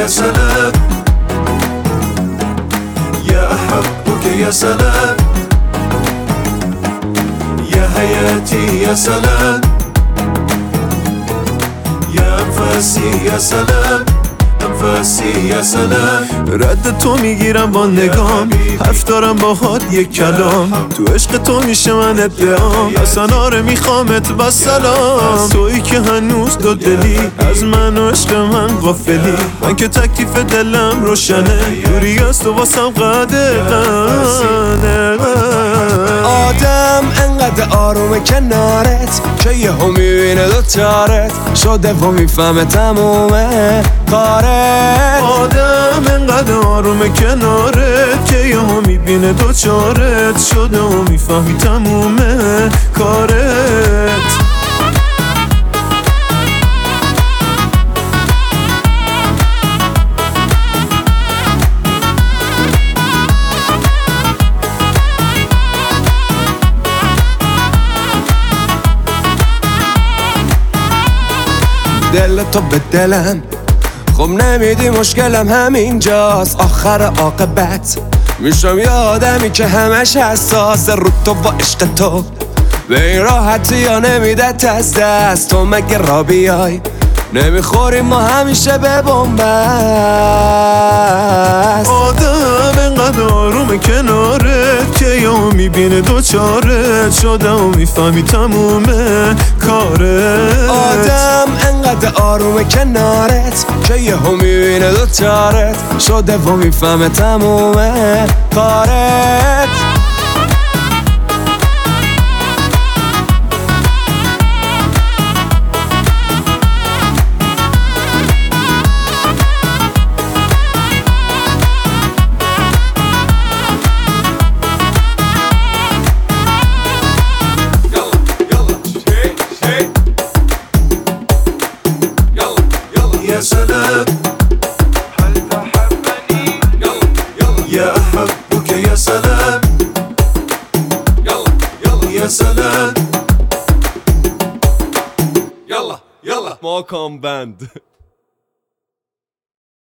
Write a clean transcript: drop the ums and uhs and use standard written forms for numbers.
يا سلام يا أحبك يا سلام يا حياتي يا سلام يا أنفاسي يا سلام انفاسی یا سلام. رد تو میگیرم با نگام، حرف دارم باهات یک کلام، تو عشق تو میشه من ادعام، اصلا آره میخوامت با سلام. تویی که هنوز دو دلی از من و عشق من غافلی، من که تکلیف دلم روشنه، دوری از تو واسم قدغنه. آدم انقدر آرومه کنارت که یه هم میبینه دوچارت شده و میفهمه تمومه کارت. آدم انقدر آرومه کنارت که یه هم میبینه دوچارت شده و میفهمی تمومه کارت. دل تو به دلم خب نمیدی مشکلم همینجاست، آخر عاقبت میشم یه آدمی که همش حساس رو تو و عشق تو به این راحتی یا نمیدت از دست. تو مگه را بیای نمیخوریم ما همیشه به بنبست. آدم انقدر آرومه کنارت که یا میبینه دوچارت شده و میفهمی تمومه کارت. آدم انقدر آرومه کنارت که یه هم میبینه دوچارت شده و میفهمه تمومه کارت. يا سلام هل تحبني يا أحبك يا سلام يا سلام يلا ماكان باند.